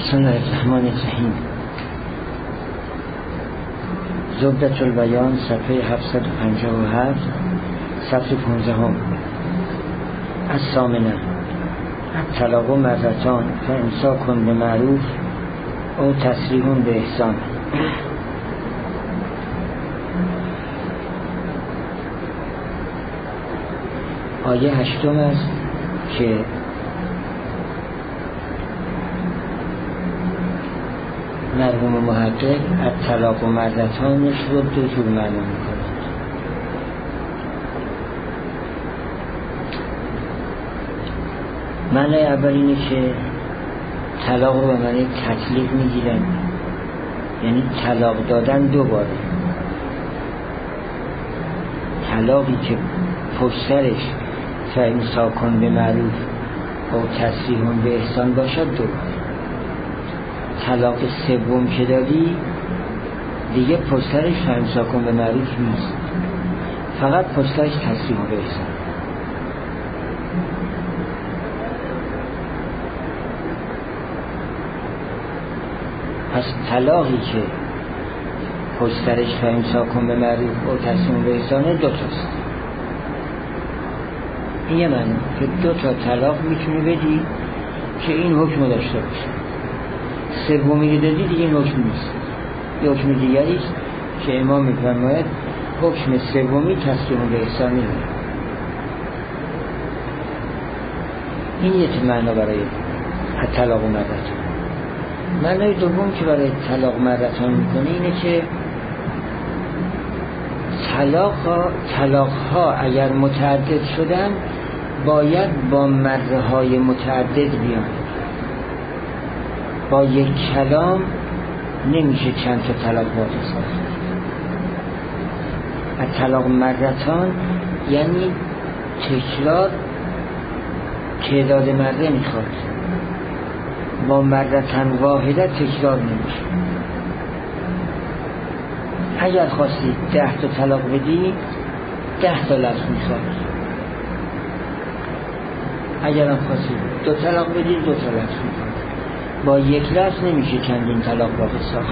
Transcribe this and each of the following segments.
بسم الله الرحمن الرحیم. زبدة البیان صفحه 757 صفحه 15. الثامنه الطلاق مرتان فامساک بمعروف او تسریح باحسان. آیه 8 است که مرحوم محقق الطلاق مرتانش رو دو جور معنا می‌کنه. معنی اول اینه که طلاق رو به معنی تطلیق میگیرن، یعنی طلاق دادن دوباره. طلاقی که پشت سرش فامساک بمعروف او تسریح باحسان باشد دوباره. طلاق سوم که دادی دیگه پشت سرش فامساک بمعروف نیست، فقط پشت سرش تسریح باحسان. پس طلاقی که پشت سرش فامساک بمعروف او تسریح باحسان دو تاست. این یه معنی که دو تا طلاق میتونی بدی که این حکم داشته باشه. سومی رو دادی دیگه این حکم نیست، یه حکم دیگری است که امام میفرماید حکم سومی تسریح باحسانی. این یه معنا برای طلاق مرتان. معنای دوم که برای طلاق مرتان میکنه اینه که طلاق ها اگر متعدد شدن باید با مره های متعدد بیان. با یک کلام نمیشه چند تا طلاق واقع ساخت. طلاق مرتان یعنی تکرار تعداد مره میخواد، با مرتن واحده تکرار نمیشه. اگر خواستی 10 تا طلاق بدی 10 تا لفظ میخواد. اگر هم خواستی 2 طلاق بدی 2 تا لفظ میخواد. با یک لفظ نمیشه چندین طلاق واقع ساخت.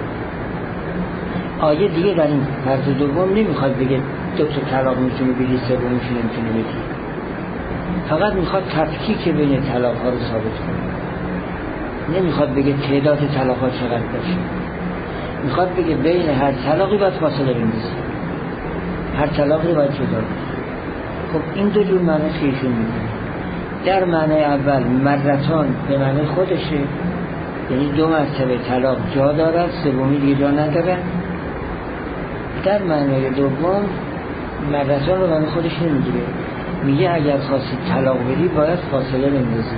آیه دیگه در این فرض دوم نمیخواد بگه 2 تا طلاق میتونه بدی، سومیش نمیتونه بدی. فقط میخواد تفکیک بین طلاق ها رو ثابت کنه. نمیخواد بگه تعداد طلاق ها چقدر باشه. میخواد بگه بین هر طلاقی باید فاصله بندازی، هر طلاقی باید جدا باشه. خب این دو جور معنی که ایشون میکنه. در معنی اول مرتان به معنی خودشه، یعنی 2 مرتبه طلاق جا دارد، سومی دیگه جا نداره. در معنی دوم مرتان رو به معنی خودش نمیگیره، میگه اگر خواستی طلاق بدی باید فاصله بندازی.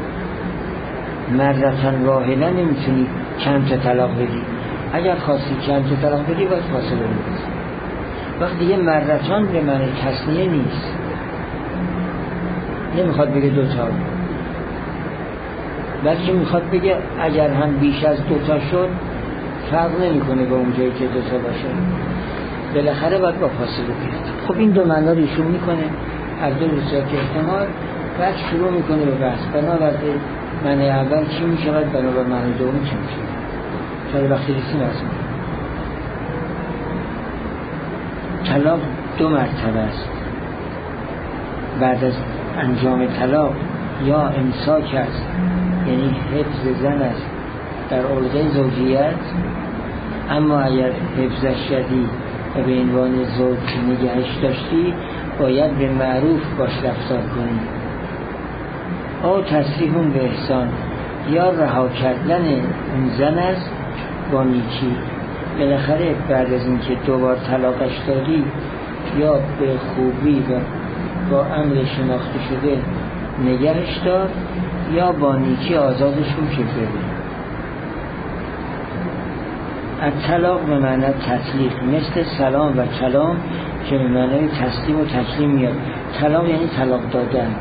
مرتان واحده نمیتونی چند تا طلاق بدی. اگر خواستی چند تا طلاق بدی باید فاصله بندازی. وقتی دیگه مرتان به معنی تثنیه نیست، نمیخواد بگه 2 تا، بلکه میخواد بگه اگر هم بیش از 2 تا شد فرق نمیکنه با اون جایی که 2 تا باشه، بالاخره باید با فاصله بیاد. خب این دو معنا رو ایشون میکنه از دو صورت احتمال. بعد شروع میکنه به بحث بنابراین معنی اول چی میشود، بنابراین معنی دوم چی میشود. چرا وقتی رسیم از طلاق 2 مرتبه است. بعد از انجام طلاق یا امساک است، یعنی حفظ زن است در علقه زوجیت، اما اگر حفظش شدی و به عنوان زوج نگهش داشتی باید به معروف باش رفتار کنی. او تسریح باحسان، یا رها کردن اون زن است با نیکی. بالاخره بعد از اینکه 2 بار طلاقش دادی یا به خوبی و با امر شناخته شده نگهش دار یا با نیکی آزادش رو که بده. الطلاق به معنی تطلیق، مثل سلام و کلام که به معنی تسلیم و تسلیم میاد. طلاق یعنی طلاق دادن.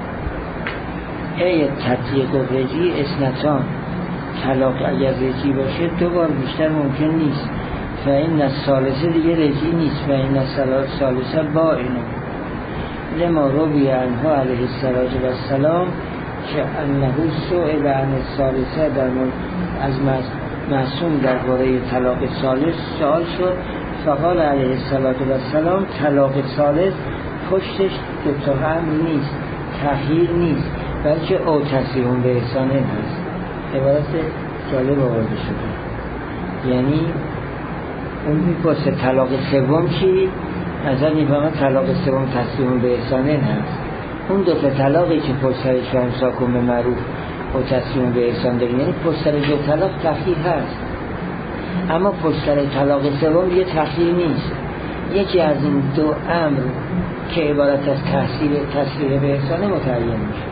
ای تطلیق و رجی اثنتان، طلاق اگر رجی باشه 2 بار بیشتر ممکن نیست. فإن الثالثه دیگه رجی نیست. فإن الثالثه بائن. لما روی عنها علیه السلام که انه سئل عن الثالثه در از معصوم درباره طلاق ثالث سوال شد، فقال علیه السلام طلاق ثالث پشتش دوتا امر نیست، تخییر نیست، بلکه او تصریحون به احسانه هست. عبارت جالب آورده شده، یعنی اون میپرسه طلاق سوم چی؟ ازت میفهمه طلاق سوم تصریحون به احسانه هست. اون دوتا طلاقی که پشت سرش امساکون به معروف و تصریحون به احسان داریم، یعنی پشت سر دو طلاق تخییر هست، اما پشت سر طلاق سوم یه تخییر نیست. یکی از این دو امر که عبارت از تصریح به احسانه متعین میشه.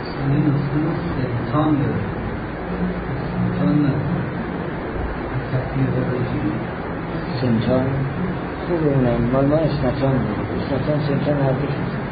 سنتان خوب اونم مال ما اسنتان سنتان حرفش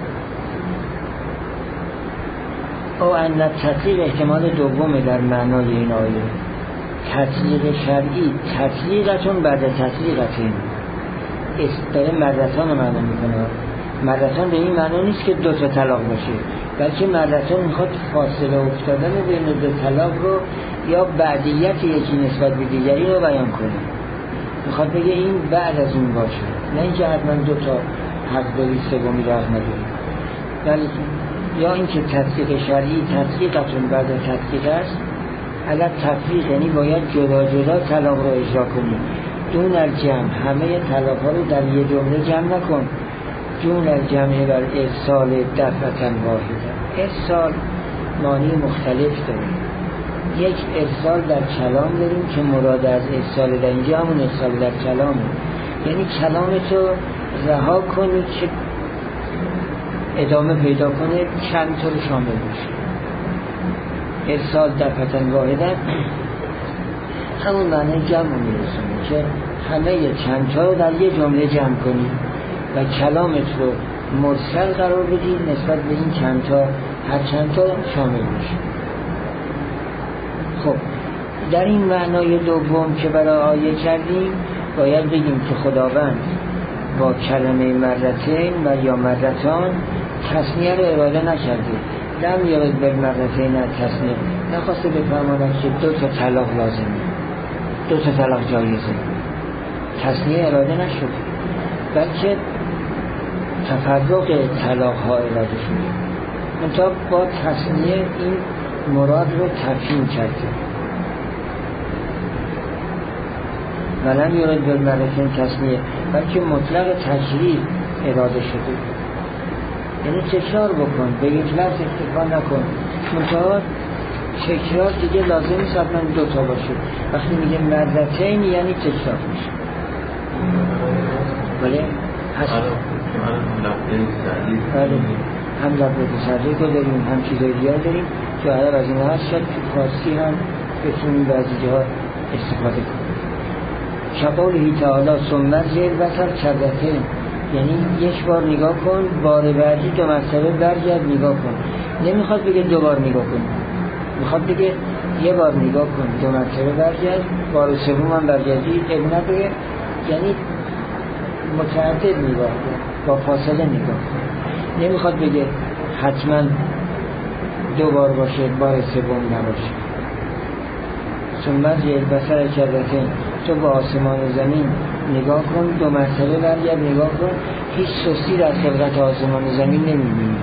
او ان تطلیق احتمال دومه در معنای این آیه. تطلیق شرعی تطلیقتون بعد تطلیقتون داره مرتان معنا میکنه. مرتان به این معنا نیست که دو تا طلاق باشه، بلکه مرتان میخواد فاصله افتادن بین دو طلاق رو یا بعدیت یکی نسبت به دیگری رو بیان کنه. میخواد بگه این بعد از اون باشه، نه اینکه حتما دو تا حق داری سومی رو حق نداری. ولی یا اینکه تطبیق شرعی تطبیقتون بعد تطبیق است، اگر تطبیق یعنی باید جدا جدا طلاق رو اجرا کنی. دون الجمع همه طلاق ها رو در یه جمله جمع نکن. دون الجمع بر ارسال دفعة واحده. ارسال معنی مختلف داره. یک ارسال در کلام داریم که مراد از ارسال در اینجا همون ارسال در کلامه، یعنی کلامتو رها کنی که ادامه پیدا کنه چند طور شامل بشه. ارسال دفعة واحده همون معنی جمع میرسونه که همه چند تا رو در یه جمله جمع کنی و کلامت رو مرسل قرار بدی نسبت به این چند تا، هر چند تا شامل بشه. خب در این معنای دوم که برای آیه کردیم باید بگیم که خداوند با کلمه مرتین و یا مرتان تثنیه رو اراده نکرده. لم یرد بالمرتین تثنیه، نخواسته بفرماند که دو تا طلاق لازمه، دو تا طلاق جایزه. تثنیه اراده نشد، بلکه تفرق طلاق ها اراده شده. منتها با تثنیه این مراد رو تفهیم کرده. ولم یرد بالمرتین تثنیه، بلکه مطلق تشریع اراده شده. یعنی تکرار بکن، به یک لفظ اکتفا نکن. منتها تکرار دیگه لازم نیست حتما دوتا باشه. وقتی میگه مرتین یعنی تکرار میشه. بله بله هم لفظ سریع رو داریم، هم چیزای دیگر داریم که اگر از این هست شد تو فارسی هم بتونیم بعضی جاها استفاده کنیم. شقوله تعالی ثم زیر بسر کردته، یعنی یک بار نگاه کن، بار بعدی دو مرتبه برگرد نگاه کن. نمیخواد بگه دو بار نگاه کن، میخواد بگه یه بار نگاه کن، دو مرتبه برگرد، بار سوم هم برگردی. ابن بگه یعنی متعدد نگاه کن، با فاصله نگاه کن. نمیخواد بگه حتما دو بار باشه، بار سوم نباشه. ثم زیر بسر کردته، تو با آسمان و زمین نگاه کن، دو مرتبه برگرد نگاه کن. هیچ سستی در خلقت آسمان و زمین نمیبینی.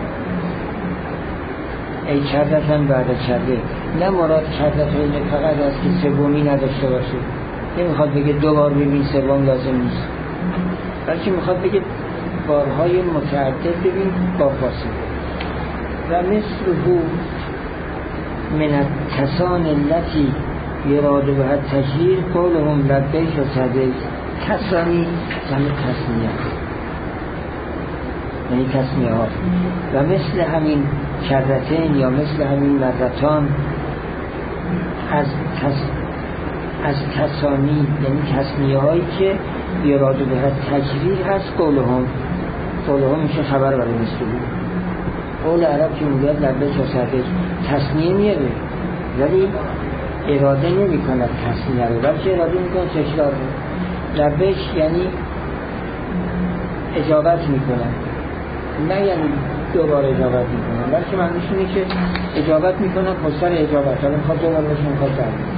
ای کردتن بعد کرده، نه مراد کردتن فقط از که سومی نداشته باشه. نمیخواد بگه دو بار ببین سوم لازم نیست، بلکه میخواد بگه بارهای متعدد ببین با فاصله. و مثله من التسان التي یراد بها تشهیر قولهم لبیک و صدیق. تسانی یعنی تسنیه، یعنی تسنیه ها. و مثل همین کرتین یا مثل همین مرتان از تسانی یعنی تسنیه هایی که یراد بها تشهیر هست. قولهم میشه خبر برای مثل قول عرب که میگه لبیک و صدیق تسنیه میاره ولی اراده نمی کند تسنیه رو، بلکه اراده می کند تکرار رو. لبیک یعنی اجابت می کند، نه یعنی دوباره اجابت میکنن، بلکه معنیش اینه که اجابت میکنن خودسر اجابت، حالا میخواد دوباره باشون میخواد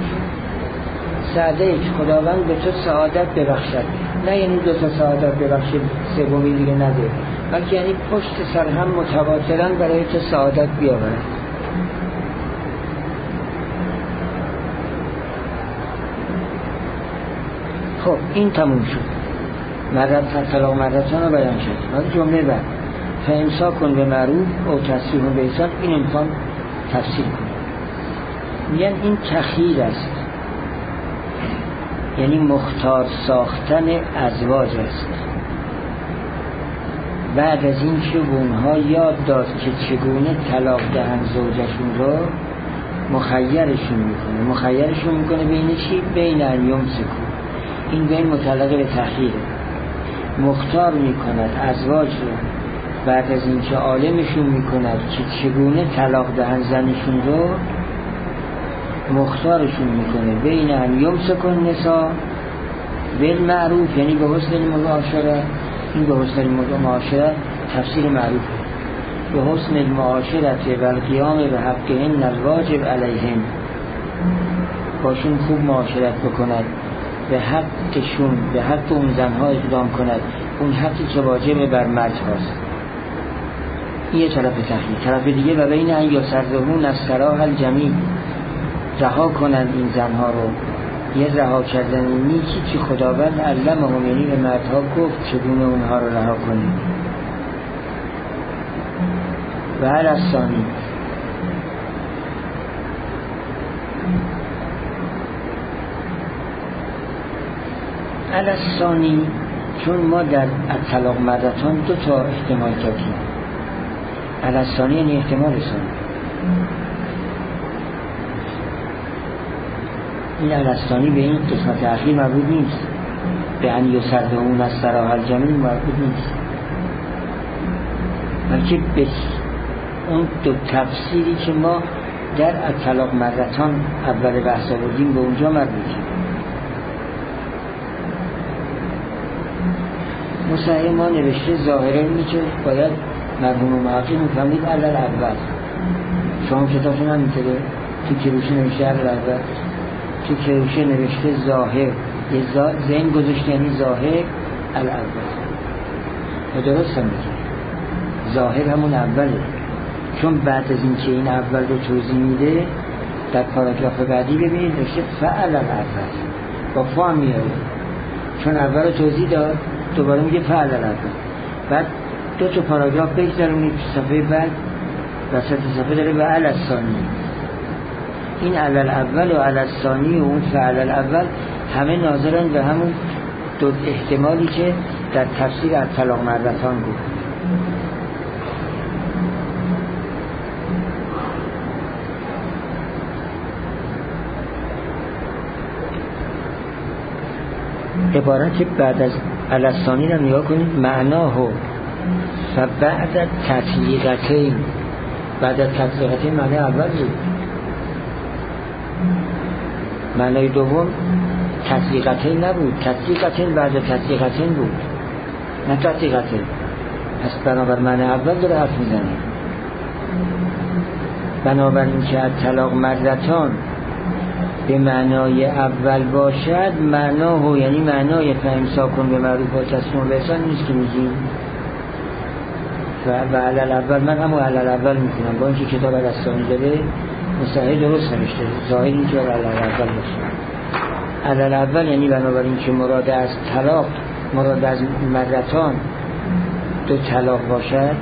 سعدیک خداوند به تو سعادت ببخشد، نه یعنی دو تا سعادت ببخشد سومی دیگه نده، بلکه یعنی پشت سر هم متواتراً برای تو سعادت بیاورد. خب این تموم شد، طلاق مرتان رو بیان شد. حالا جمله بعد فامساک به معروف او تسریح به احسان، این امکان تفسیر کن. میگن این تخییر است، یعنی مختار ساختن ازواج است. بعد از این که اونها یاد داد که چگونه طلاق دهن زوجشون رو مخیرشون میکنه بین چی؟ بین ان یمسکو، این بین متعلق به تخییره. مختار میکند ازواج رو بعد از این که عالمشون میکند که چگونه طلاق دهن زنشون رو مختارشون میکنه بین ان یمسکو النساء بالمعروف، یعنی به حسن المعاشره. این به حسن المعاشره تفسیر معروف، به حسن المعاشرت و القیام به حقهن الواجب علیهن، باشون خوب معاشرت بکند، به حقشون، به حق اون زنها اقدام کند، اون حقی که واجب بر مرد هاست. این یه طرف تخییر. طرف دیگه و بین ان یسرهون از سراح الجمیل، رها کنند این زنها رو، یه رها کردن نیکی که خداوند علمهم، یعنی به مردها گفت چگونه اونها رو رها کنید. و الثانی الثانی، چون ما در طلاق مرتان دو تا احتمال کردیم. الثانی یعنی احتمال ثانی. این الثانی به این قسمت اخیر مربوط نیست، به ان یسرهون از سراح الجمیل مربوط نیست، بلکه به اون دو تفسیری که ما در طلاق مرتان اول بحث آوردیم به اونجا مربوطه. مصحح ما نوشته ظاهره اینه که باید مرحوم محقق میفهمید علل اول. شما کتابتون هم اینطوره، تو کروشه نوشته علل اول، تو کروشه نوشته ظاهر، یه ذهن گذاشته یعنی ظاهر الاول. و درست هم میگه ظاهر همون اوله، چون بعد از این که این اول رو توضیح میده در پاراگراف بعدی ببینید نوشته فعل الاول، با فا هم میاره، چون اول رو توضیح داد دوباره میگه فعل الاول. بعد دو تا پاراگراف بگذارونید صفحه بعد وسط صفحه داره و الثانی. این علل اول و علل ثانی و اون فعل الاول همه ناظرن به همون دو احتمالی که در تفسیر طلاق مرتان بود. عبارت بعد از علل ثانی رو نگاه کنید، معناه فبعد تطلیقتین، بعد از تطلیقتین معنی اول بود، معنی دوم تطلیقتین نبود، تطلیقتین بعد تطلیقتین بود، نه تطلیقتین. پس بنابر معنی اول داره حرف میزنه. بنابراین که طلاق مرتان به معنای اول باشد، معناه یعنی معنای فامساک به معروف و تسریح به احسان نیست که میگیم و علل اول. من همون علل اول میکنم با اینکه کتاب الثانی داره مصحح درست نوشته، ظاهر این که علل اول باشه. علل اول یعنی بنابراین که مراد از طلاق، مراد از مرتان دو طلاق باشد،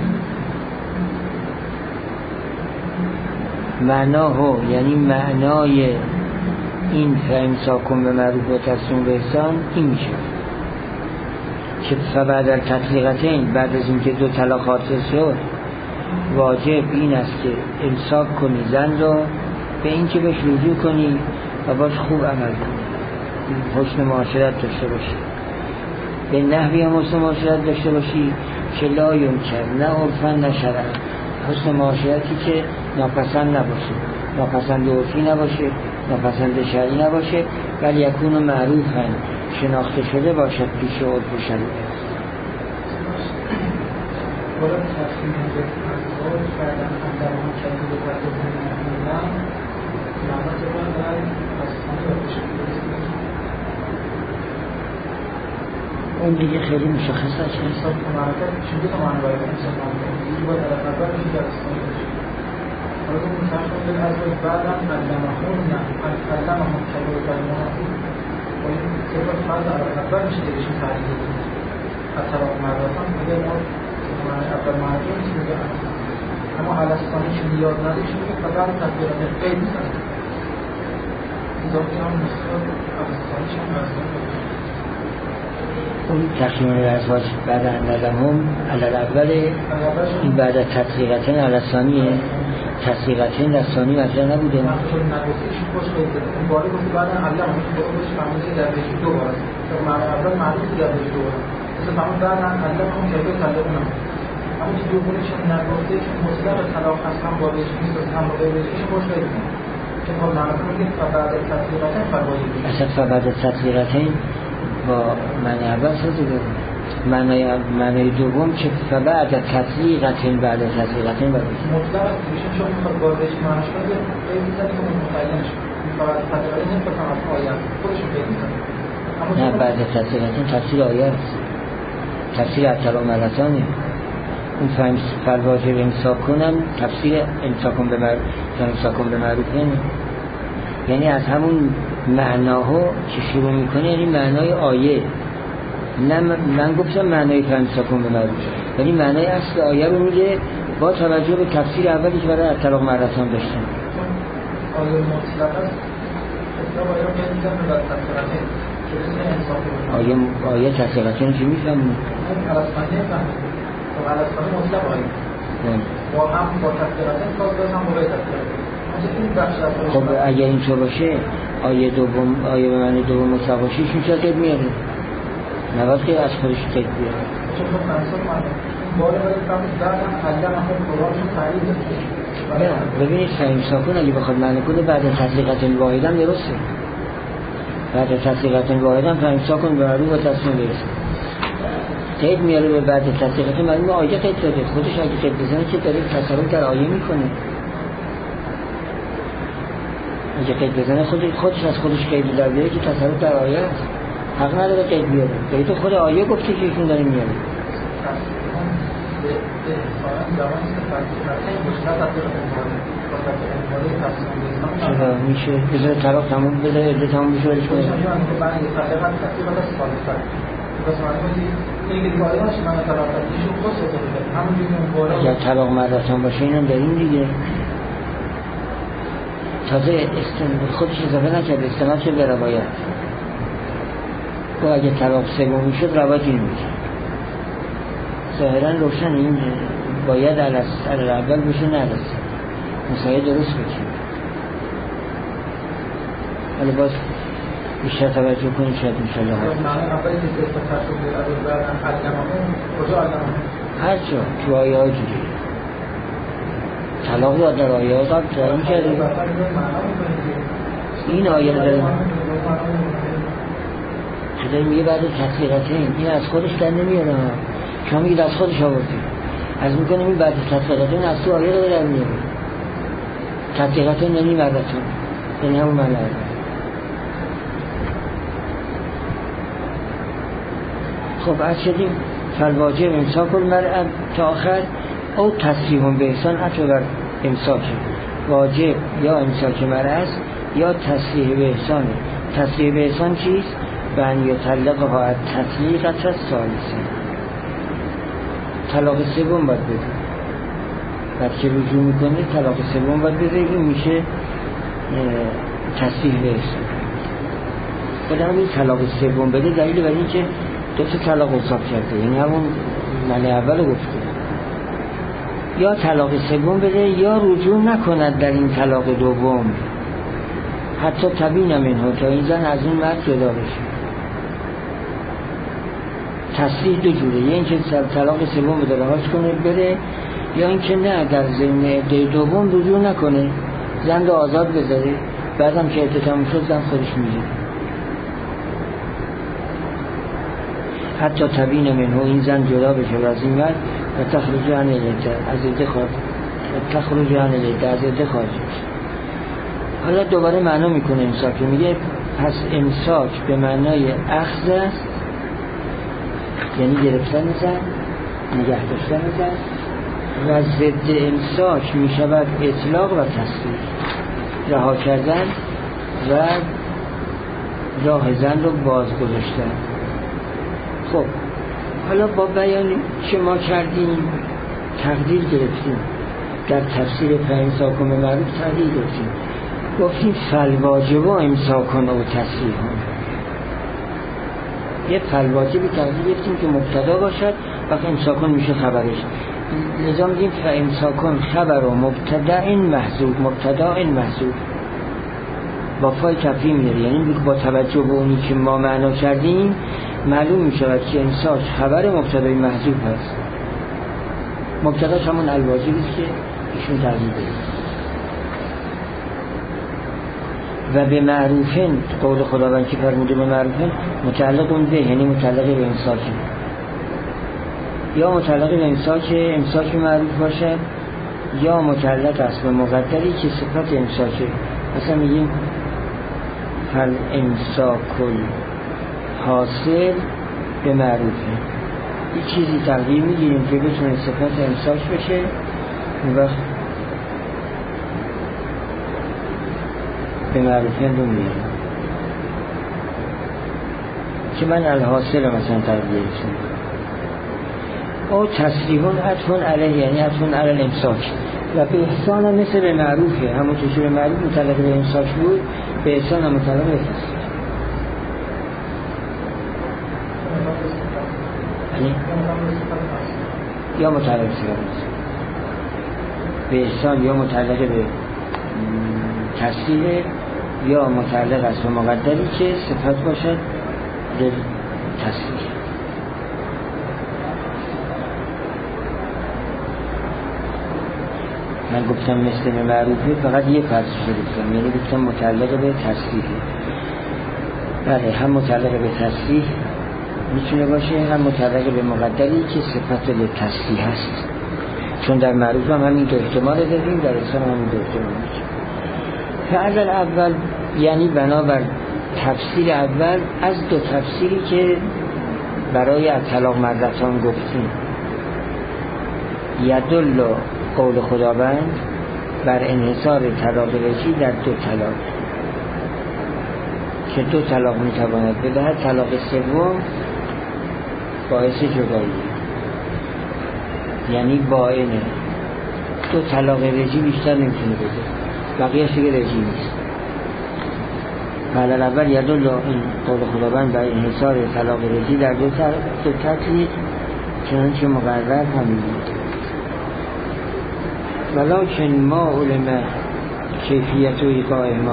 معناه یعنی معنای این فامساک به معروف و تسریح به احسان این میشه که فبعد التطلیقتین، بعد از اینکه دو طلاق حاصل شد، واجب این است که امساک کنی زن رو، به این که بهش رجوع کنی و باش خوب عمل کنی، حسن معاشرت داشته باشی، به نحوی هم حسن معاشرت داشته باشی که لا یمکن، نه عرفا نه شرعا، حسن معاشرتی که ناپسند نباشه، ناپسند عرفی نباشه، ناپسند شرعی نباشه، ولی یکون معروفا، شناخته شده باشد پیش عرف و شریعت. تجاوز کردن اندر آن کسی به طرف زندگی معنی طبعا برای پاسخانی بشه. اون دیگه خیلی مشخص است. حساب معرفت چون دو تا معنی باید حساب کنیم. یکی باید در خبر میشه در اسلامی باشه. حالا اون متأخر به ازواج بعداً علمهم علمهم شجاعت المنافق و این طبق فرض در خبر میشه که بهشون تعریف کنیم. از طرف مدرسان میگه ما اول معرفه نیست میگه اما علستانیشون یاد نداشتیم که فقط تطبیقات قید میزنه. اضافه هم نسخه علستانیشون علستانی اون تقسیم الازواج بعد اندرهم علل اول این بعد تطریقتین علستانیه. تطریقتین دستانی مطرح نبوده. چون نگفتیش خوش بایده اون باری گفتی بعد علم همون بایدش فهمیده در بهشی دو بار است معنی اول معروف در بهشی دو بار است مثل فهمون بعد علم همون کبه طلق اونم همون که دو بونه چون نگفته چون مطلق طلاق هست هم با بهشی نیست هم با بهشیش خوش بایده چون خب معروف میگه فبعد تطریقتین فربایده اصلا فبعد تطریقتین با معنی اول سازده معنی دوم که فبعد تطریقتین بعد تطریقتین باید مطلق است دیگه چون میخواد باردش معنیش کنه خیلی میزنی که متعین شد فبعد تطریقتین نمیخواد هم از آیه خودشون خیلی میزنی نه بعد تطریقتین تفسیر آیه است تفسیر اطلاع ملتانه اون فالواجب امساک کنم تفسیر امساکون به معروف نمید یعنی از همون معناها که شروع میکنه یعنی معنای آیه نه من گفتم معنای امساکون به معروف یعنی معنای اصل آیه رو میگه با توجه به تفسیر اولی که برای اطلاق ملتان داشتن آیه مطلق است آیه تطریقتین که میفهمون علستانی مطلق آیه با هم با تطریقتین باز هم با تطریقتین خب اگر اینطور باشه آیه به معنی دوم مطلق باشه ایشون چرا قید میاره نباید که از خودش قید بیاره چون خب منصور معنی باره باید فهمید بعدم علم هم قرآنشون تعریف داشته ببینید فهم ساکن اگه بخواد معنی کنه بعد تطریقتین واحدم درسته بعد تطریقتین واحدم فهم ساکن به معروف و تصمیم برسه قید میاره به بعد تطریقتین معلومه آیه قید داده خودش اگه قید بزنه که داره تصرف در آیه میکنه اگه قید بزنه خودش از خودش قید در بیاره که تصرف در آیه است حق نداره قید بیاره قید خود آیه گفته که ایشون داره میاره چرا میشه بذاره طلاق تموم بذاره عده تموم بشه ولش کنه اگر طلاق مردتان باشه اینم داریم دیگه تازه خودش اضافه نکرده استناد شد به روایت و اگه طلاق سومی شد روایت این میشه ظاهرا روشن این باید على اول بشه نرسه مسایه درست بشه ولی باز بیشتر توجه کنید شاید انشالله هر جا تو آیه ها جوری طلاق داد در آیه ها قبل تعیین کرده این آیه رو داریم خدایی میگه بعد تطریقتین این از خودش در نمیاره شما میگید از خودش آوردی از میکنیم این بعد تطریقتین از تو آیه رو در میاره تطریقتین یعنی مردتون یعنی همون معنی خب از شدیم فالواجب امساک المرأة تا آخر او تصریح به احسان عطا بر امساک واجب یا امساک مرأة است یا تصریح به احسانه تصریح به احسان چیست؟ بن یا طلقها از تطلیقت ثالثه طلاق سوم باید بده بعد که رجوع میکنه طلاق سوم باید بده این میشه تصریح به احسان خودم این طلاق سوم بده دلیل برای این که دو تا طلاق حساب کرده یعنی همون معنی اول گفته یا طلاق سوم بده یا رجوع نکند در این طلاق دوم حتی تبین منها تا این زن از اون مرد جدا بشه تصریح دو جوره یا اینکه طلاق سوم بده رهاش کنه بره یا اینکه نه در ضمن عده دوم رجوع نکنه زن رو آزاد بذاره بعدم که اعتتام شد زن خودش میره حتی تبین منه این زن جدا بشه و از این مرد و تخرج عن العده از عده خواهد تخرج عن العده، از عده خارج میشه. حالا دوباره معنا میکنه امساک، میگه پس امساک به معنای اخذ است، یعنی گرفتن زن، نگه داشتن زن، و ضد امساک میشود اطلاق و تصریح، رها کردن و راه زن رو باز گذاشتن. خب حالا با بیانی که ما کردیم تقدیر گرفتیم، در تفسیر فامساکون بالمعروف تقدیر گرفتیم، گفتیم فالواجب امساکون او تصریحون، یه فالواجبی تقدیر گرفتیم که مبتدا باشد، وقت امساکون میشه خبرش، لذا میگیم فامساکون خبر و مبتدا این محذوف، مبتدا این محذوف با فای تفهیم میاره، یعنی با توجه به اونی که ما معنا کردیم معلوم میشود که امساک خبر مبتدای محذوف هست. مبتداش همون الواجبی است که ایشون تقدیر داره. و به معروفن، قول خداوند که فرموده به معروفن متعلق اون به، یعنی متعلق به امساک، یا متعلق به امساک معروف باشد، یا متعلق است به مقدری که صفت امساکه. مثلا میگیم فل امساکل حاصل به معروفه، یه چیزی تقدیر میگیریم که بتونه صفت امساک بشه، اون وقت به معروفه رو میگیریم که من الحاصل مثلا تقدیر کنم. او تصریحون عطفون علیه، یعنی عطفون علی امساک، و به احسان هم مثل به معروفه، همون که معروف متعلق به امساک بود، به احسان هم متعلق به تصریح، یا متعلق به احسان، یا متعلق به تصریح، یا متعلق است به مقدری که صفت باشد به تصریح. من گفتم مثل به معروفه، فقط یه فرض گفتم، یعنی گفتم متعلق به تصریح. بله، هم متعلق به تصریح میتونه باشه، هم متعلق به مقدری که صفت به تصریح هست، چون در معروف هم همین دو احتمال داریم، در احسان هم همین دو احتمال داریم. فعل اول یعنی بنابر تفسیر اول از دو تفسیری که برای طلاق مرتان گفتیم، یدل قول خداوند بر انحصار طلاق رجعی در دو طلاق، که دو طلاق میتواند بدهد، طلاق سوم باعث جدایی، یعنی باینه، دو طلاق رجعی بیشتر نمیتونه بده، بقیه دیگه رجعی نیست. فعل اول یدل این قول خداوند بر انحصار طلاق رجعی در دو تطلیق، چنانچه مقرر همین ولکن ما علم کیفیت و ایقاع ما.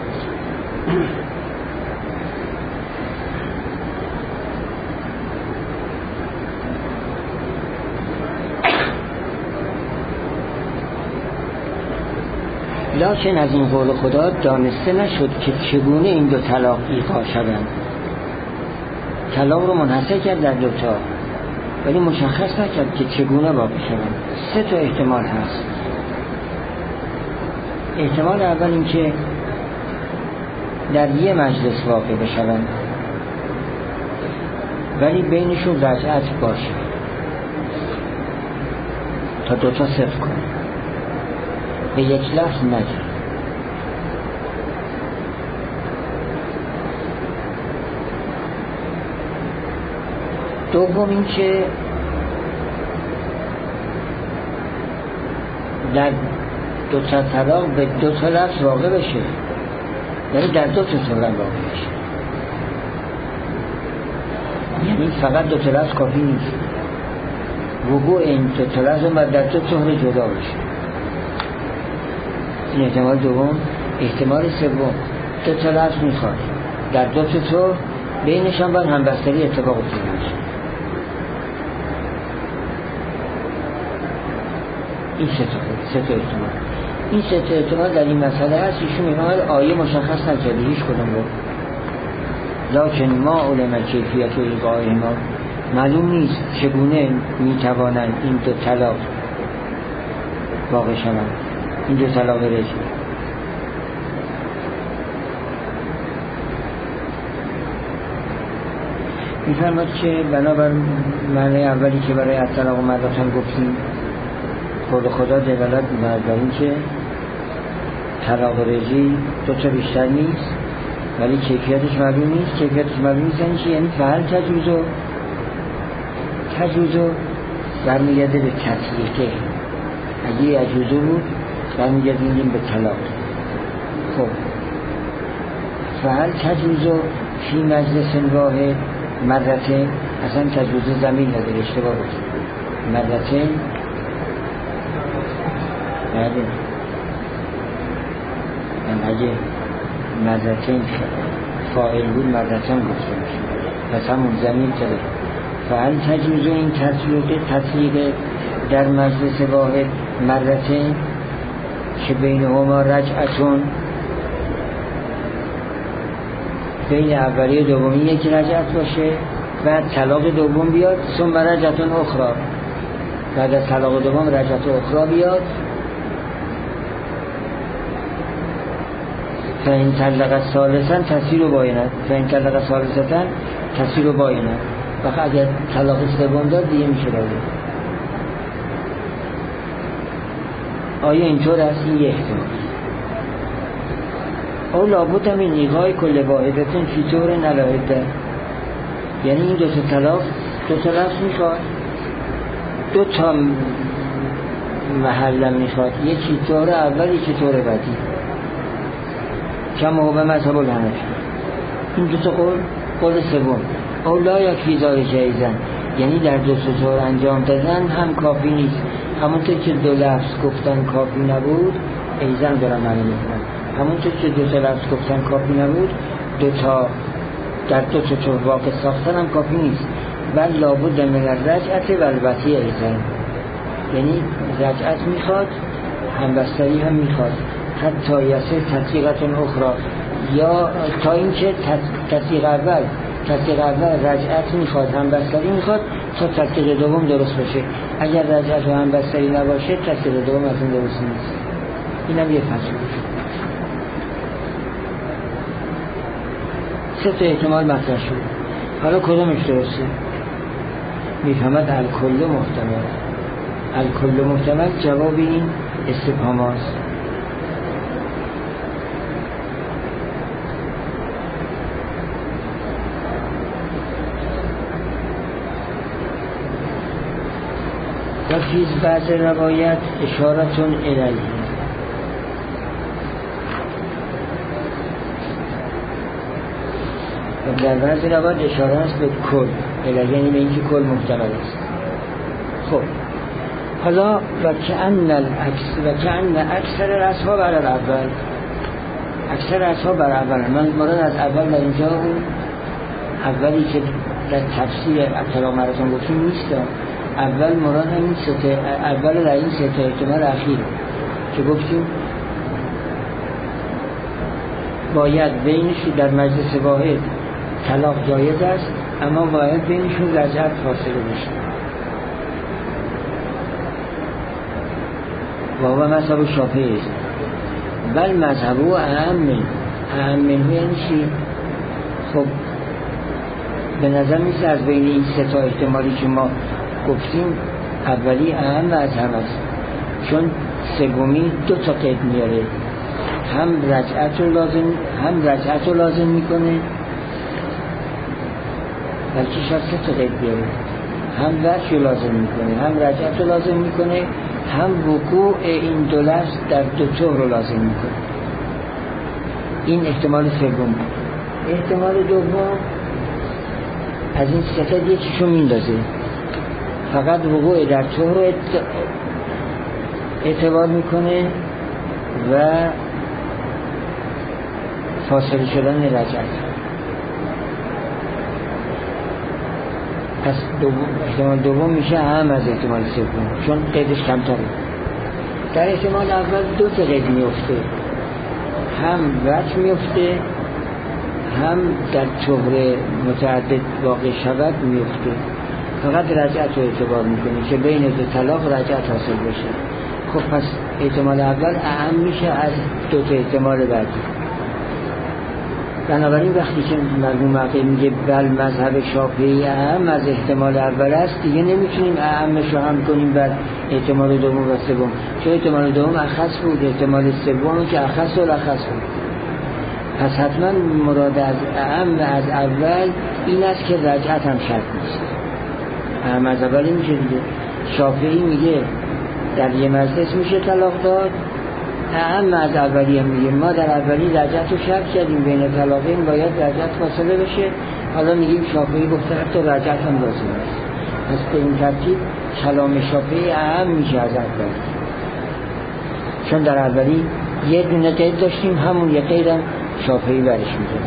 لکن از این قول خدا دانسته نشد که چگونه این دو طلاق ایقاع شدند. طلاق رو منحصر کرد در دوتا، ولی مشخص نکرد که چگونه واقع شدند. سه تا احتمال هست. احتمال اول این که در یه مجلس واقع بشوند، ولی بینشون رجعت باشه تا دوتا صفر کنه، به یک لفظ نگه. دوم این که در دو تا طلاق به دو تا لفظ واقع بشه، یعنی در دو تا طلاق واقع بشه، یعنی فقط دو تا لفظ کافی نیست، وقوع این دو تا لفظ باید در دو طهر جدا بشه. این احتمال دوم. احتمال سوم، دو تا لفظ میخواد در دو تا طهر، بینشان باید همبستری اتفاق افتاده بشه. این سه تا احتمال. این سه تا احتمال در این مسئله هست. ایشون میگه آیه مشخص نکرده هیچ کدوم رو، لکن ما علم کیفیت و ایقاع ما، معلوم نیست چگونه میتوانند این دو طلاق واقع شوند. این دو طلاق رجعی. میفرماد که بنابر معنی اولی که برای الطلاق مرتان گفتیم قول خدا دلالت می‌کند بر این که طلاق رجعی دو تا بیشتر نیست ولی کیفیتش معلوم نیست. کیفیتش معلوم نیست یعنی فعل تجوزو برمیگرده به تطلیقه. اگه یجوزو بود برمیگردیم به طلاق. خب فعل تجوزو فی مجلس واحد مرتين اصلا تجوز زمین نداره، اشتباه بود. مرتين بله اگه مرتين فاعل بود مرتين گفته میشه، پس همون زمین تره. فعل تجوز این تطلیق در مجلس واحد مرتين که بینهما رجعتون، بین اولی و دومی یکی رجعت باشه، بعد طلاق دوم بیاد، ثم رجعتون اخرى، بعد از طلاق دوم رجعت اخرى بیاد. فإن طلق ثالثا تسیر باینه، فإن طلق ثالثا تسیر باینه. وقت اگر طلاق سوم داد دیگه میشه راضی. آیا اینطور است؟ این یه احتمال. او لابد من ایغای کل واحدتون فی طور نلاهده، یعنی این دو تا طلاق دو تا لفظ میخواد، دو تا محل میخواد، یکی طور اول یکی طور بعدی، کما هو به مذهب الحنفی. این دو تا قول سوم. او لا یکفی ذالک ایضا، یعنی در دو تا طور انجام دادن هم کافی نیست. همونطور که دو لفظ گفتن کافی نبود، ایضا دارم معنی میکنم، همونطور که دو تا لفظ گفتن کافی نبود، در دو تا طور واقع ساختن هم کافی نیست. بل لابد من الرجعت و البتی ایضا، یعنی رجعت میخواد، همبستری هم میخواد، حتی یسه تطلیقتون اخرى، یا تا اینکه تطلیق اول رجعت میخواد، همبستری میخواد، تا تطلیق دوم درست باشه. اگر رجعت و همبستری نباشه تطلیق دوم اصلا درست نیست. اینم یه فصل. سه تا احتمال مطرح شد. حالا کدومش درسته؟ میفهمد الکل محتمل. الکل محتمل جواب این استفهام هاست. و فیز بعض روایت اشارتون الیه، و در بعض روایت اشاره است به کل الیه، یعنی به اینکه کل محتمل است. خب حالا و کأن اکثر اصحاب بر اول، اکثر اصحاب بر اول، من مراد از اول در اینجا اون اولی که در تفسیر الطلاق مرتان گفتیم نیست. اول مراد همین سته، اول در این سته احتمال اخیر که گفتیم باید بینشون در مجلس واحد طلاق جایز است، اما باید بینشون رجعت فاصله بشه. و مذهب شافعی است. بل مذهب و اهم یعنی چی؟ خب به نظر میسه از بین این سه تا احتمالی که ما گفتیم اولی اهم از هم است، چون سومی دو تا قید میاره، هم رجعت رو لازم میکنه، بلکه شاید سه تا قید بیاره، هم وجه رو لازم میکنه، هم رجعت رو لازم میکنه، هم وقوع این دو لفظ در دو طور رو لازم میکنه. این احتمال سوم. احتمال دوم از این سه تا یکیشو میندازه، فقط وقوع در طور رو اعتبار میکنه و فاصله شدن رجعت. پس احتمال دوم میشه هم از احتمال سوم، چون قیدش کمتره. در احتمال اول دو تا قید میفته، هم وجه میفته، هم در طور متعدد واقع شود میفته. فقط رجعت رو اعتبار میکنه که بین دو طلاق رجعت حاصل بشه. خب پس احتمال اول اعم میشه از دو تا احتمال بعدی. بنابراین وقتی که مرحوم عقیل میگه بل مذهب شافعی اعم از احتمال اول است، دیگه نمیتونیم اعمش رو هم کنیم بر احتمال دوم و سوم، چون احتمال دوم اخص بود، احتمال سوم که اخص و الاخص بود. پس حتما مراد از اعم از اول این است که رجعت هم شرط نیست. اعم از اولی میشه دیگه. شافعی میگه در یه مجلس میشه طلاق داد، اعم از اولی هم میگه ما در اولی رجعت رو شرط کردیم، بین طلاقین باید رجعت فاصله بشه، حالا میگیم شافعی گفته حتی رجعت هم لازم است. پس به این ترتیب کلام شافعی اعم میشه از اول، چون در اولی یه دونه قید داشتیم، همون یه قیدم شافعی برش میده.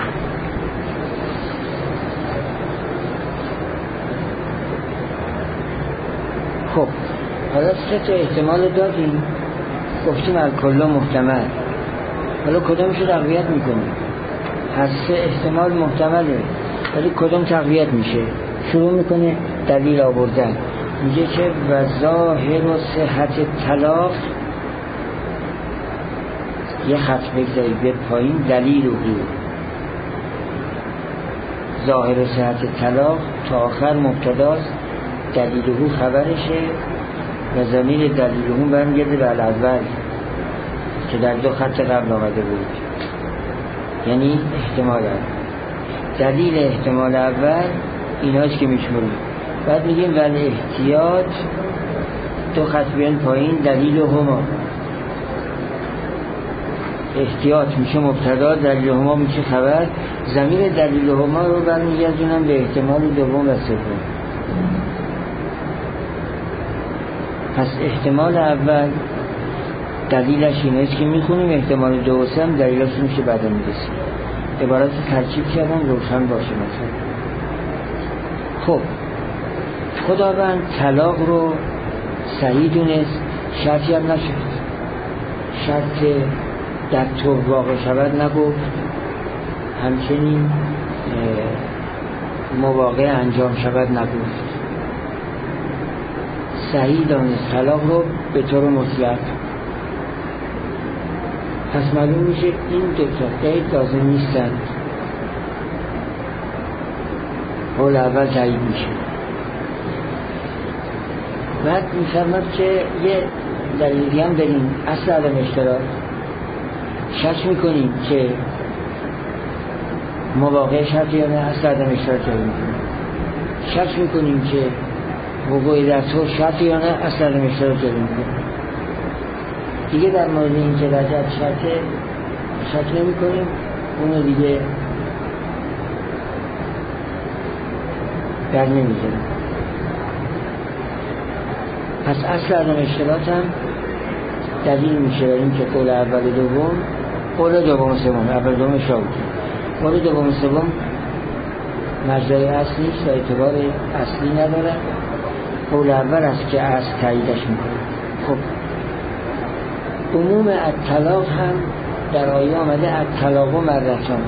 خب حالا سه تا احتمال دادیم، گفتیم الکل محتمل، حالا کدومش رو تقویت میکنیم؟ هر سه احتمال محتمله، ولی کدوم تقویت میشه؟ شروع میکنه دلیل آوردن، میگه که و ظاهر و صحت طلاق، یه خط بگذارید به پایین، دلیل و هو ظاهر و صحت طلاق تا آخر مبتداست، دلیل و هو خبرشه و ضمیر دلیل و هو برمیگرده به الاول که در دو خط قبل آمده بود، یعنی احتمال اول. دلیل احتمال اول ایناست که میشمونیم. بعد میگیم ولی احتیاط، دو خط بیان پایین، دلیل و هما. احتیاط میشه مبتدا، دلیل و هما میشه خبر، ضمیر دلیل و هما رو برمیگردونم به احتمال دوم و سوم. پس احتمال اول دلیلش اینه که میخونیم، احتمال دو و سه هم دلیلش میشه بعدا میرسیم. عبارت ترکیب کردن روشن باشه. مثلا خب خداوند طلاق رو صحیح دونست، شرطی هم نشد، شرط در طور واقع شود نگفت، همچنین مواقع انجام شود نگفت، صحیح دانست طلاق رو به طور مطلق. پس معلوم میشه این دوتا قید لازم نیستند، قول اول تایید میشه. بعد میفرماد که یه دلیلی هم داریم، اصل عدم اشتراک، شک میکنیم که مواقع شرطی یا نه، اصل عدم اشتراک داریم، شک میکنیم که وقوعی در طور شرطی یا نه، اصل عدم اشتراک داریم. دیگه در مورد این که رجعت شرطه شک نمی کنیم، اونو دیگه در نمی کنیم. پس اصل عدم اشتراک هم دلیل میشه بر این که قول اول دوم، قول دوم سوم، اول دوم شاید قول دوم سوم مجرای اصلی نیست و اعتبار اصلی نداره، قول اول است که اصل تاییدش میکنه. خب عموم الطلاق هم در آیه آمده الطلاق و مرتان،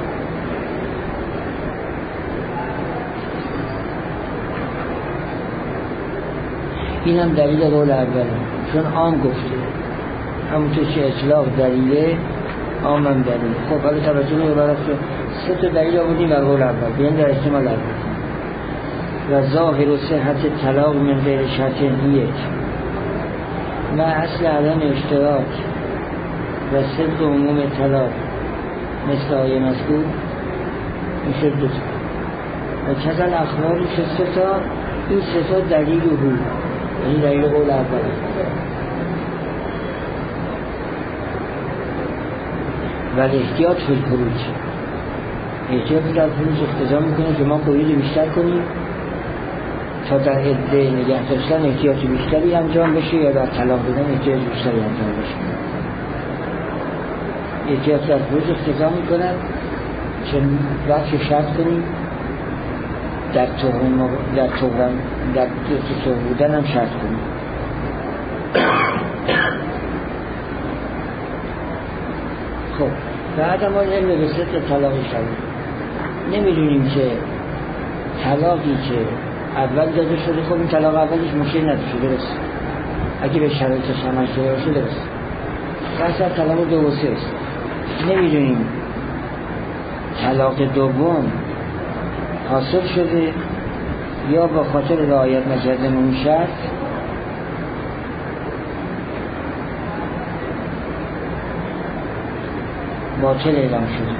این هم دلیل قول اوله، چون عام گفته، همونطور که اطلاق دلیله عام هم دلیل. خب حالا توجه نگاه سه تا دلیل آمدیم بر قول اول، بیان در احتمال اول. و ظاهر و صحت طلاق من غیر شرط یک و اصل عدم اشتراک و صدق عموم طلاق مثل آیه مذکور میشه دو تا و کذل اخباری شد سه تا. این سه تا دلیل هو، یعنی دلیل قول اول. ولی احتیاط فی الخروج، احتیاط در خروج اقتضا میکنه که ما قیود بیشتر کنیم تا در عده نگه داشتن احتیاط بیشتری انجام بشه یا در طلاق دادن احتیاط بیشتری انجام بشه. احتیاط در خروج اقتضا میکنه که وقت شرط کنیم در تهم بودن هم شرط کنیم. خب بعد ما علم به صدق طلاقی شدیم، نمیدونیم که طلاقی که اول داده شده، خب این طلاق اولش مشکل نداشته، درست اگه به شرایطش عمل شده باشه درست. مثلا طلاق 2 و 3 است. نمیدونیم طلاق دوم حاصل شده یا با خاطر رعایت نکردن اون شرط باطل اعلام شده.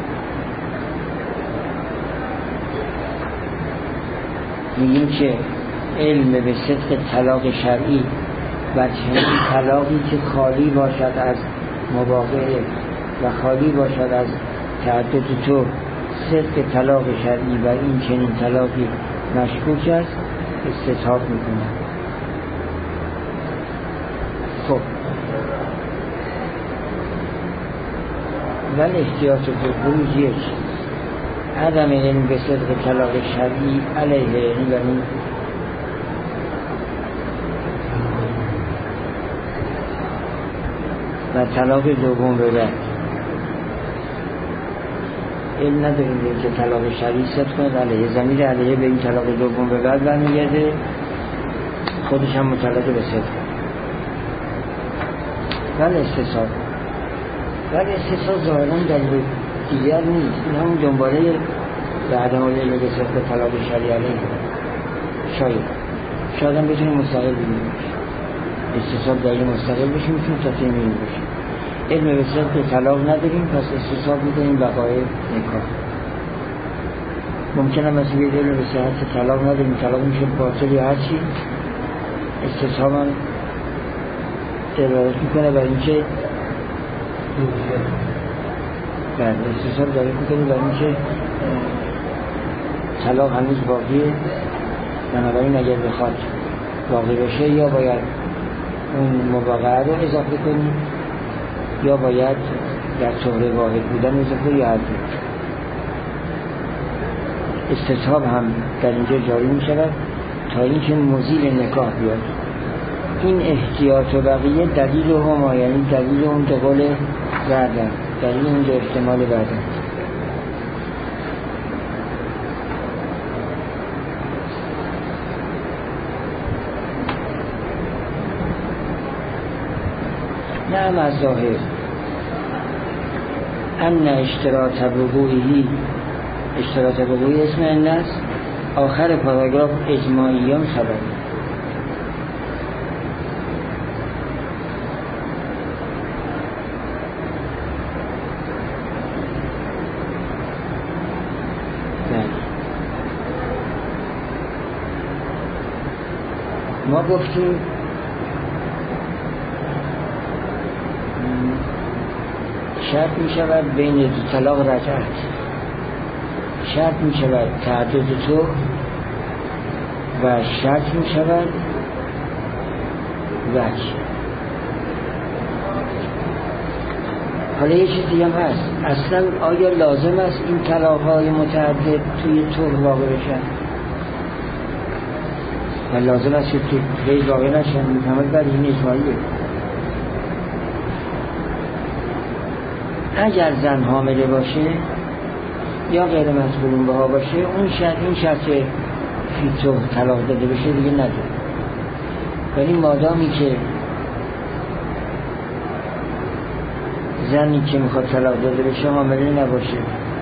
میگیم که علم به صدق طلاق شرعی و چنین طلاقی که خالی باشد از مباغضه و خالی باشد از تعدد تو صدق طلاق شرعی و این چنین طلاقی مشکوک است استصحاب میکنه. خب ولی احتیاط خروج یک عدم علم به صدق طلاق شرعی علیه یعنی و طلاق دوم به بعد علم نداریم که طلاق شرعی صدق کند علیه ضمیر علیه به این طلاق دوم به بعد برمیگرده خودش هم متعلق به صدق ولی استصحاب ظاهراً دلیل دیگر نیست. این همون دنباله به عدم علم به صدق طلاق شرعی علیه شاید هم بتونیم مستقل بگیریم استصحاب دلیل مستقل بشیم چون تا تیمین بشیم. علم به صدق طلاق نداریم پس استصحاب میکنیم بقای نکاح. ممکنه مثلا یه علم به صحت طلاق نداریم طلاق میشه باطل یا هرچی استصحاب هم دلالت میکنه برای اینکه استصحاب دلیل میکنه برای اینکه طلاق هنوز باقیه بنابراین اگر بخواد باقی بشه یا باید اون مباغضه رو اضافه کنیم یا باید در طهر واحد بودن اضافه یا عدل. استصحاب هم در اینجا جاری می شود تا اینکه مزیل نکاح بیاد. این احتیاط و بقیه دلیل هما یعنی دلیل اون دو قول بعدن دلیل اون دو احتمال بعدن. نعم از ظاهر ان اشتراط وقوعی اسم الناس آخر پاراگراف اجماعیان خبر ما گفتیم شرط می شود بین دو طلاق رجعت شرط می شود تعدد تو و شرط می شود وجه. حالا یه چیزی هم هست اصلا آیا لازم است این طلاق های متعدد توی طور واقع بشن و لازم است که توی واقع نشن میتمد بر این اجماعیه. اگر زن حامله باشه یا غیر مسئولون بها باشه اون شرط این شرط فیتو طلاق داده بشه دیگه نداره. ولی مادامی که زنی که میخواد طلاق داده بشه حامله نباشه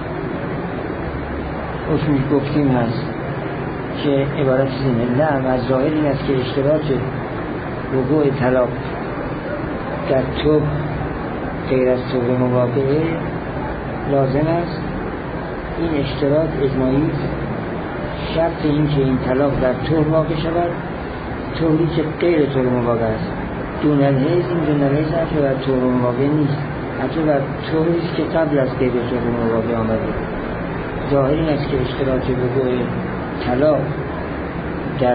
اسمش گفتیم هست که عبارت زینه نعم از ظاهر این است که اشتراط وقوع طلاق در تو غیر از طور مواقعه لازم است. این اشتراط اجماعی شرط این که این طلاق در طور واقع شود طوری که غیر طور مواقع است. دون الحیض این دون الحیض حتی در طور مواقع نیست حتی در طوری است که قبل از غیر طور مواقع آمده. ظاهر این است که اشتراط وقوع طلاق در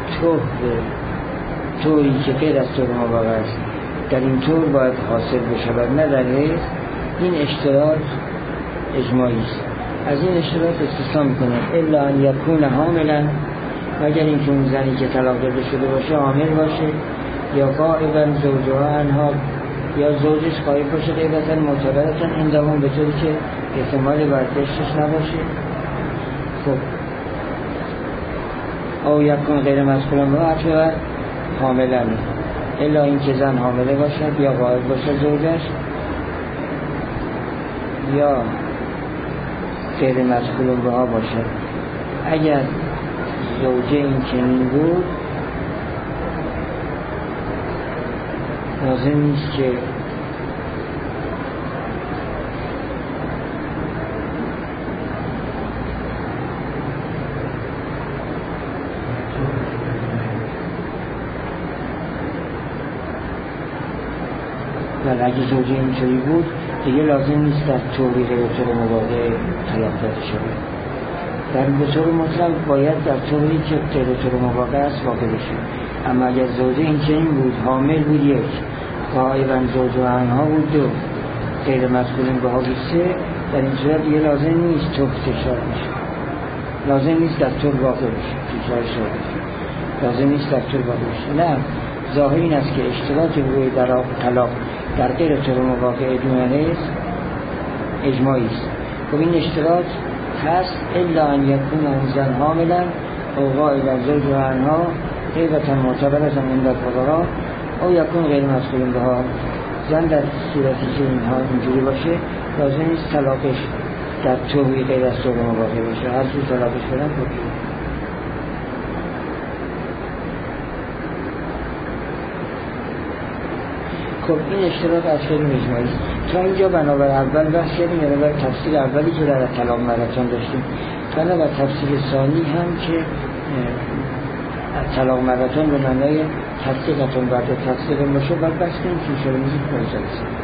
طوری که غیر از طور مواقع است در این طور باید حاصل بشود نه در حیض. این اشتراط اجماعی است. از این اشتراط استثنا میکنه الا ان یکون حاملا مگر اینکه اون زنی که طلاق داده شده باشه حامل باشه یا غائبا زوجها عنها یا زوجش غایب باشه غیبتا معتبرتا عندهم به طوری که احتمال برداشتش نباشه. خب او یکون غیر مسئولان و حتی حاملا الا اینکه زن حامله باشد یا غائب باشه زوجش یا غیر مسئول بها باشد. اگر زوجه این چنین بود لازم نیست که ولی اگه زوجه اینطوری بود دیگه لازم نیست در طوری به طور مواقع طلاق داده شده. در به طور مطلق باید در طوری که به طور مواقع است واقع بشه. اما اگر زوجه این چنین بود، حامل بود یک، غائباً زوج و عنها بود دو، غیر مسئولین بها بود سه، در این صورت دیگه لازم نیست طور تکرار بشه، لازم نیست در طور واقع بشه، لازم نیست در طور واقع بشه. نه، ظاهر این است که اشتراط روی در طلاق در غیر طور مواقع اجماعی است. خب این اشتراط هست الا ان یکون اون زن حاملا او غائبا زوج و عنها غیبتا معتبرتا عند الفقهاء او یکون غیر مسئول بها. زن در صورتی که اینها اینجوری باشه لازم نیست طلاقش در طوری غیر از طور مواقع باشه، هر جور طلاقش بدن خوبی. خب این اشتراط از خیلی اجماعی است. تا اینجا بنابر اول بحث کردیم، بنابر تفسیر اولی که در طلاق مرتان داشتیم، بنابر تفسیر ثانی هم که طلاق مرتان به معنای تفسیرتون بعد تفسیر باشه، بعد بحث کنیم که شده میزید کنید.